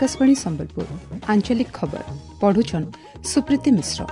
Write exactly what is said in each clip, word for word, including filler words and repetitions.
आकाशवाणी संबलपुर आंचलिक खबर पढ़ुछन सुप्रीति मिश्र।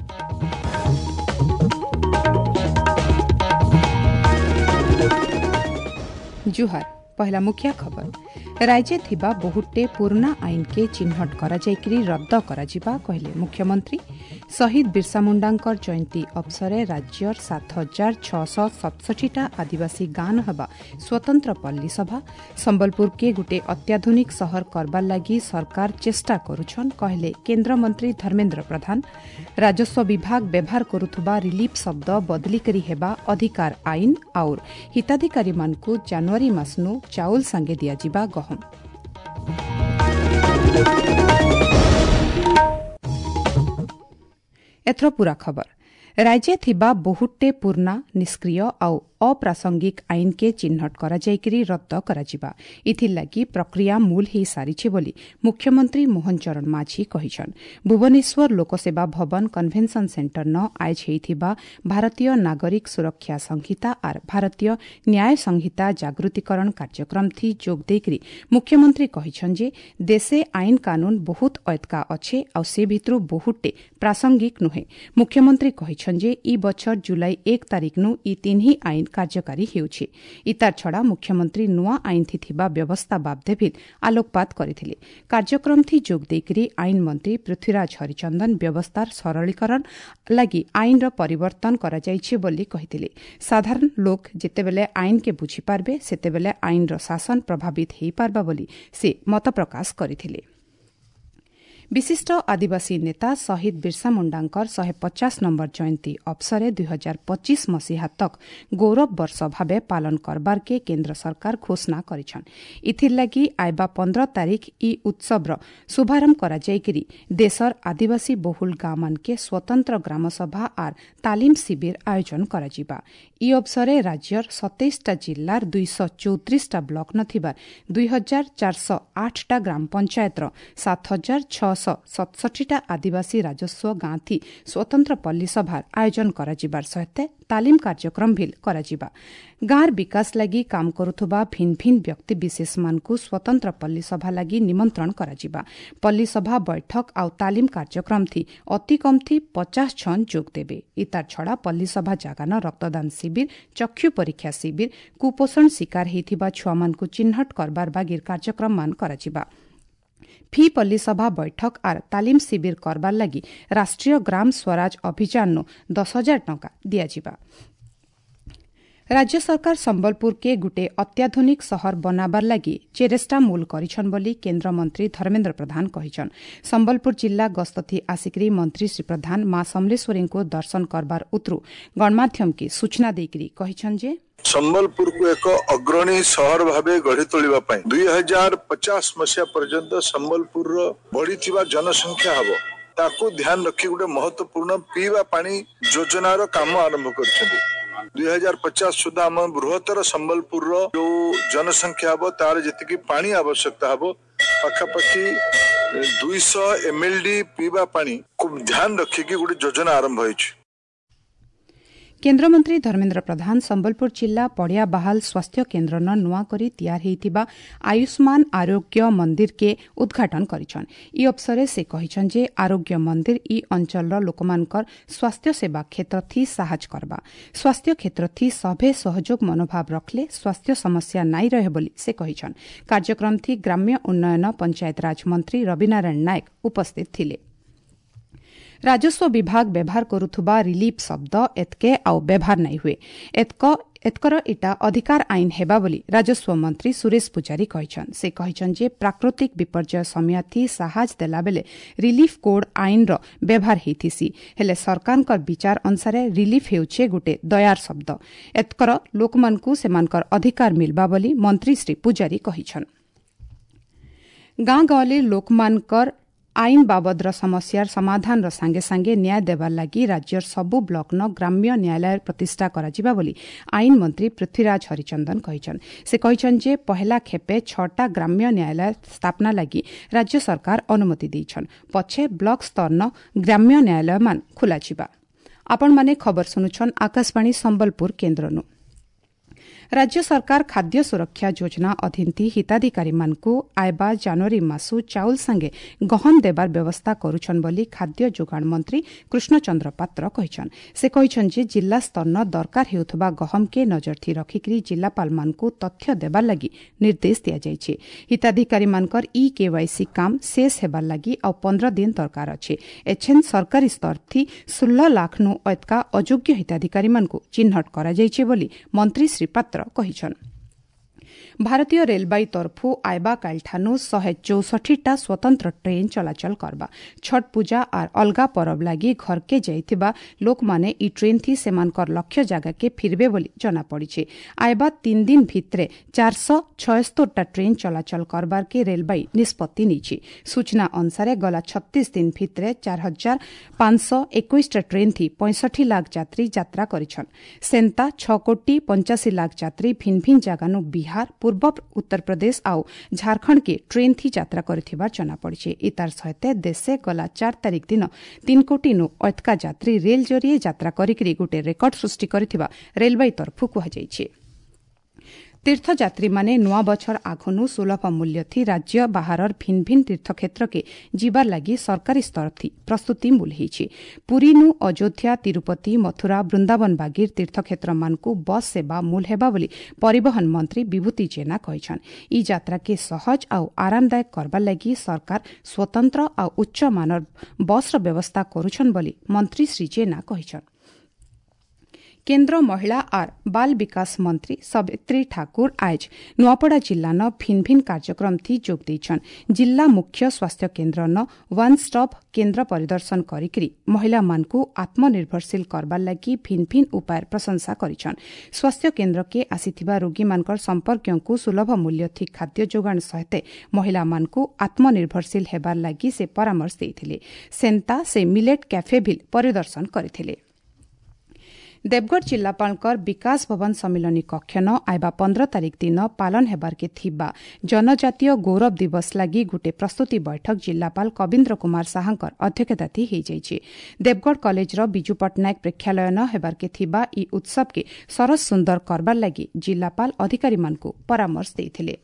जुहार पहला मुख्य खबर राज्य थिबा बहुटे पुराना आईन के चिन्हट करा जायकरी रद्द करा जिबा कहले मुख्यमंत्री। शहीद बिरसा मुंडांकर जयंती अवसरे राज्यर सात हजार छःश सतसठीटा आदिवासी गान हवा स्वतंत्र पल्ली सभा। संबलपुर के गुटे अत्याधुनिक शहर करबार लागी सरकार चेष्टा करुछन कहले केन्द्र मंत्री धर्मेन्द्र प्रधान। राजस्व विभाग व्यवहार करुथुबा रिलीफ शब्द बदली करी हेबा अधिकार आईन और हिताधिकारी मानकु जनवरी मासनु चाउल संगे दिया जिबा गहम। एथर पूरा खबर राज्य थिबा बहुटे पुराना निष्क्रिय आउ अप्रासंगिक आईन के चिन्हट करा जायकरी रद्द करा जिबा इथिर लागी प्रक्रिया मूल ही सारिछि बोली मुख्यमंत्री मोहन चरण माझी कहिछन। भुवनेश्वर लोकसेवा भवन कन्भेन्शन सेन्टर न आज हेइथिबा भारतीय नागरिक सुरक्षा संहिता और भारतीय न्याय संहिता जागृतिकरण कार्यक्रम थी जोग देकरी मुख्यमंत्री कहिछन जे देशे आईन कानून बहुत अयतका अच्छे और से भितरु बहुटे प्रासंगिक नुहे। मुख्यमंत्री कहिछन जे ई बछर जुलाई एक तारिख नु ई तीनही आईन कार्यकारी हेउछि। इतार छड़ा मुख्यमंत्री नुआ आईन थी थिबा व्यवस्था बाबदे भी आलोकपात करथिले। कार्यक्रम थी जोग देकरी आईन मंत्री पृथ्वीराज हरिचंदन व्यवस्थार सरलीकरण लागि आईन रो परिवर्तन करा जायछि बोली कहिथिले। साधारण लोक जेतेबेले आईन के बुझी पारबे सेतेबेले आईन रो शासन प्रभावित हेइ पारबा बोली से मत प्रकाश करथिले। विशिष्ट आदिवासी नेता शहीद बिरसा मुंडांकर शहे पचास नंबर जयंती अवसरे दुई हजार पच्चीस मसीहा तक गौरव वर्ष भावे पालन करबार के केन्द्र सरकार घोषणा करिछन। इथिर लागि आइबा पंद्रह तारीख ई उत्सव शुभारंभ करा जायकरी देशर आदिवासी बहुल गाँव के स्वतंत्र ग्रामसभा और तालीम शिविर आयोजन करा जिबा। ई अवसरे राज्यर सत्ताईसटा जिल्लार दुई सौ चौतीसटा ब्लक नथिबार दुई हजार चार सौ आठटा ग्राम पंचायतर सात हजार छःश सतसठीटा आदिवासी राजस्व गाँ थी स्वतंत्र पल्ली सभार आयोजन करा जिबार सहित तालीम कार्यक्रम भी करा जिबा। गाँर विकास लगी काम करुथुबा भिन्न भिन्न व्यक्ति विशेष मानकु स्वतंत्र पल्ली सभा लगी निमंत्रण करा जिबा। पल्ली सभा बैठक आउ तालीम कार्यक्रम थी अति कम थी पचास जन जोग देबे। इतार छड़ा पल्ली सभा जागान रक्तदान शिविर चक्षु परीक्षा शिविर कुपोषण शिकार हेइथिबा छुआमानकु चिन्हट करबार बागिर कार्यक्रम मान करा जिबा। फी पल्ली सभा बैठक और तालीम शिविर करबार लगी राष्ट्रीय ग्राम स्वराज अभियान नो दस हजार टंका दिया जिबा। राज्य सरकार संबलपुर के गुटे अत्याधुनिक शहर बनाबार लगी चेरेस्टा मूल करिछन बोली केन्द्र मंत्री धर्मेन्द्र प्रधान कहिछन। संबलपुर जिला गस्तथी आसिकरी मंत्री श्री प्रधान मां समलेश्वरी को दर्शन करबार उतरु गणमाध्यम की सूचना देकरी कहिछन जे संबलपुर को एक अग्रणी शहर भावे गढ़ी तोलिबा पई दुई हजार पचास मसीहा पर्यंत संबलपुर बढ़ी जनसंख्या हबो ताकू ध्यान रखी गोटे महत्वपूर्ण पीवा पानी योजनार काम आरंभ कर दुई हजार पचास सुधा आम बृहत्तर संबलपुर जो जनसंख्या हम तार जी पानी आवश्यकता हम पाखापाखि दुई सौ एम एल डी पीवा पानी को ध्यान रखिकी गोटे योजना आरंभ हो। केन्द्र मंत्री धर्मेन्द्र प्रधान संबलपुर जिला पड़िया बहाल स्वास्थ्य केन्द्र न नुआ करी तैयार हेइथिबा आयुष्मान आरोग्य मंदिर के उद्घाटन करिछन। ई अवसरे से कहिछन जे आरोग्य मंदिर ई अंचल लोकमानकर स्वास्थ्य सेवा क्षेत्र थी साहाय्य करबा। स्वास्थ्य क्षेत्र थी सभे सहयोग मनोभाव रखले स्वास्थ्य समस्या नाई रहे बोली से कहिछन। कार्यक्रम थी ग्राम्य उन्नयन पंचायत राज मंत्री रविनारायण नायक उपस्थित थिले। राजस्व विभाग व्यवहार करुथुबा रिलीफ शब्द एतके आउ व्यवहार नहीं हुए एतक एतकर इटा अधिकार आईन हेबा बोली राजस्व मंत्री सुरेश पुजारी कहिछन। से कहिछन जे प्राकृतिक विपर्यय समय थी साहाय्य देला बेले रिलीफ कोड आईन रो व्यवहार हेथिसी हेले सरकारकर विचार अनुसार रिलीफ हेउछे गुटे दयार शब्द एतकर लोकमानकु सेमानकर अधिकार मिलबा बोली मंत्री श्री पुजारी कहिछन। गाँ गाँवले लोकमानकर आईन बाबद समस्यार समाधान र सांगे सांगे न्याय देवार लागि राज्यर सबु ब्लक न ग्राम्य न्यायालय प्रतिष्ठा कराजिबा बोली आईन मंत्री पृथ्वीराज हरिचंदन कहिछन। से कहिछन जे पहला खेपे छटा ग्राम्य न्यायालय स्थापना लागि राज्य सरकार अनुमति दैछन पछे ब्लक स्तर न ग्राम्य न्यायालय मान खुलाजिबा। आपण माने खबर सुनुछन आकाशवाणी संबलपुर केन्द्रनु। राज्य सरकार खाद्य सुरक्षा योजना अधीन हिताधिकारी मानकु आयबा जनवरी मासु चाउल संगे गहम देबार व्यवस्था करुछन बोली खाद्य जोगाण मंत्री कृष्णचंद्र पात्र कहिछन। से कहिछन जे जिला स्तरन दरकार हेउथबा गहम के नजरथी रखिकरी जिलापाल मानकु तथ्य देबार लागि निर्देश दिया जायछि। हिताधिकारी मानकर ई केवाईसी काम शेष हेबार लागि आ पंद्रह दिन दरकार अछि। एछेन सरकारी स्तर थी सोलह लाख नु अतका अयोग्य हिताधिकारी मानकु चिन्हट करा जायछि बोली मंत्री श्री पात्र कहिछन। भारतीय रेलबाई तरफु आयबा कालठानु शहे चौसठीटा स्वतंत्र ट्रेन चलाचल करबा। छठ पूजा आर अलगा परब लागि घरके जाइथिबा लोक माने ई ट्रेन थी सेमानकर लक्ष्य जगह के फिरबे बोली जना पड़िछे। आयबा तीन दिन भितरे चार सौ छयस्तरटा ट्रेन चलाचल करबार के रेलबाई निष्पत्ति नीछि। सूचना अनुसार गला छत्तीस दिन भितरे चार हजार पांच सौ इक्कीसटा ट्रेन थी पैंसठी लाख यात्री यात्रा करिछन। सेंता छ कोटी पंचासी लाख यात्री भिन्न भिन्न जगानु बिहार पूर्व उत्तर प्रदेश आउ झारखंड के ट्रेन थी यात्रा करथिबार जना पड़िछे। इतार सहित देशे गला चार तारिख दिन तीन कोटी नु अतका यात्री रेल जरिए यात्रा करिकरी गोटे रेकर्ड सृष्टि करथिबा रेलवे तरफु कुहाଯାଇଛି। तीर्थयात्री माने नुआ बछर आघनु सुलभ मूल्य थी राज्य बाहर भिन्न भिन्न तीर्थक्षेत्र के जीवार लागि सरकारी स्तर थी प्रस्तुति मूल हेछि। पुरी नु अयोध्या तिरुपति मथुरा वृंदावन बागीर तीर्थक्षेत्र मानकु बस सेवा मूल हेबा बोली परिवहन मंत्री विभूति जेना कहिछन। ई यात्रा के सहज आउ आरामदायक करबा लागि सरकार स्वतंत्र आउ उच्च मानर बस र व्यवस्था करुछन बोली मंत्री श्री जेना कहिछन। केन्द्र महिला आर बाल विकास मंत्री सवित्री ठाकुर आज नुआपड़ा जिल्ला न भिन्न भिन्न कार्यक्रम थी जोग दैछन। जिल्ला मुख्य स्वास्थ्य केन्द्र न वन स्टॉप केन्द्र परिदर्शन करिकरी महिला मानकु आत्मनिर्भरशील करबार लागि भिन्न भिन्न उपाय प्रशंसा करिछन। स्वास्थ्य केन्द्र के आसीथिबा रोगी मानकर संपर्कयंकु सुलभ मूल्य थी खाद्य जोगाण सहित महिला मानकु आत्मनिर्भरशील हेबार लागि से परामर्श देइथिले। सेंता से मिलेट कैफे भी परिदर्शन करिथिले। देवगढ़ जिल्लापालकर विकास भवन सम्मिलनी कक्ष न आइबा पंद्रह तारिख दिन पालन हेबार के थिबा जनजातीय गौरव दिवस लागि गुटे प्रस्तुति बैठक जिल्लापाल कविन्द्र कुमार साहांकर अध्यक्षता थी हेइ जाइछि। देवगढ़ कलेज र बिजु पट्टनायक प्रेक्षालय न हेबार के थिबा ई उत्सव के सरस सुंदर करबार लागि जिल्लापाल अधिकारी मानकु परामर्श देइथिले।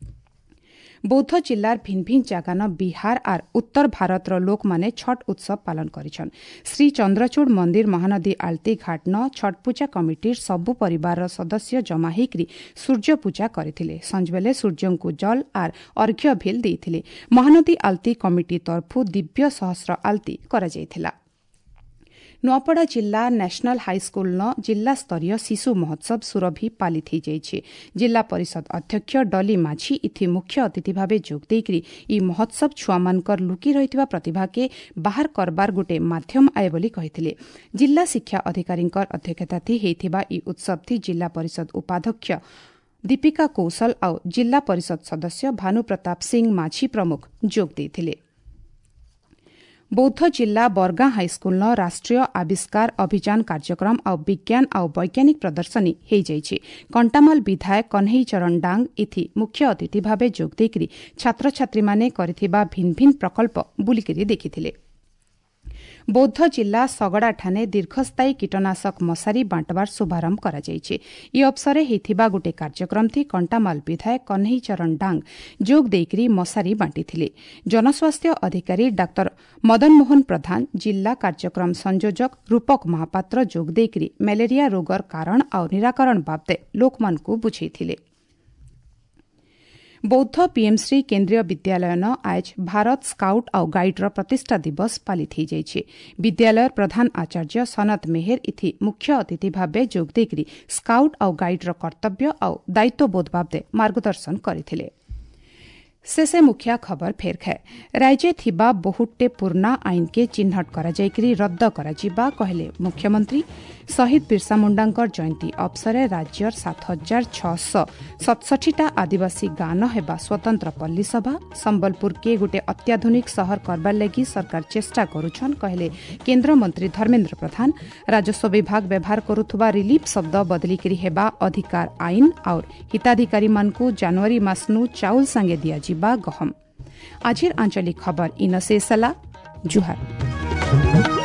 बौद्ध जिल्लार भिन्न भिन्न जगान बिहार आर उत्तर भारत रो लोक माने छठ उत्सव पालन करिछन। श्री चंद्रचूड़ मंदिर महानदी आलती घाट न छठ पूजा कमिटीर सबु परिवार रो सदस्य जमा हेकरी सूर्य पूजा करिथिले। संजबेले सूर्यंकु जल आर अर्घ्य भेल देइथिले। महानदी आलती कमिटी तरफु दिव्य सहस्र आलती करा जायथिला। नुआपड़ा जिल्ला नेशनल हाईस्कूल न जिल्ला स्तरीय शिशु महोत्सव सुरभि पालित हो जाइछि। जिल्ला परिषद अध्यक्ष डली माझी इथि मुख्य अतिथि भावे जोग देकरी ई महोत्सव छुआमानकर लुकी रहितबा प्रतिभा के बाहर करबार गुटे माध्यम आए बोली कहिथिले। जिल्ला शिक्षा अधिकारींकर अध्यक्षता थी हेइथिबा ई उत्सव थी जिल्ला परिषद उपाध्यक्ष दीपिका कौशल आउ जिल्ला परिषद सदस्य भानु प्रताप सिंह माझी प्रमुख जोग देइथिले। बौद्ध जिल्ला बरगां हाईस्कूल न राष्ट्रीय आविष्कार अभियान कार्यक्रम आउ विज्ञान आउ वैज्ञानिक प्रदर्शनी हेइ जाइछि। कंटामाल विधायक कन्हई चरण डांग इथि मुख्य अतिथि भावे जोग देकरी छात्र छात्री माने करिथिबा भिन्न भिन्न प्रकल्प बुलिकरी देखिथिले। बौद्ध जिल्ला सगड़ा ठाने दीर्घस्थायी कीटनाशक मशारी बांटबार शुभारंभ करा जाइछि। ई अवसरे हेइथिबा गुटे कार्यक्रम थी कंटामाल विधायक कन्हई चरण डांग जोग देकरी मशारी बांटिथिले। जनस्वास्थ्य अधिकारी डाक्टर मदन मोहन प्रधान जिल्ला कार्यक्रम संयोजक रूपक महापात्र जोग देकरी मलेरिया रोगर कारण आउ निराकरण बाबदे लोकमानकु बुझेइथिले। बौद्ध पीएमश्री केन्द्रीय विद्यालय न आज भारत स्काउट आउ गाइड र प्रतिष्ठा दिवस पालित हो जाइछि। विद्यालय प्रधान आचार्य सनत मेहेर इथि मुख्य अतिथि भावे जोग देकरी स्काउट आउ गाइड र कर्तव्य आउ दायित्वबोध बाबदे मार्गदर्शन करिथिले। शेषे मुख्य खबर फेर खाए राज्य थिबा बहुटे पुरना आईन के चिन्हट करा जाइकरी रद्द करा जिबा कहले मुख्यमंत्री। शहीद बिरसा मुंडांकर जयंती अवसरे राज्यर सात हजार छःश सतसठीटा आदिवासी गान हेबा स्वतंत्र पल्ली सभा। संबलपुर के गुटे अत्याधुनिक शहर करबार लागि सरकार चेष्टा करुछन कहले केन्द्र मंत्री धर्मेन्द्र प्रधान। राजस्व विभाग व्यवहार करुथुबा रिलीफ शब्द बदलिकरी हेबा अधिकार आईन और हिताधिकारी मानकु जनवरी मासनु चाउल संगे दिया जिबा गहम। आजिर आंचलिक खबर इन शेषला जुहार।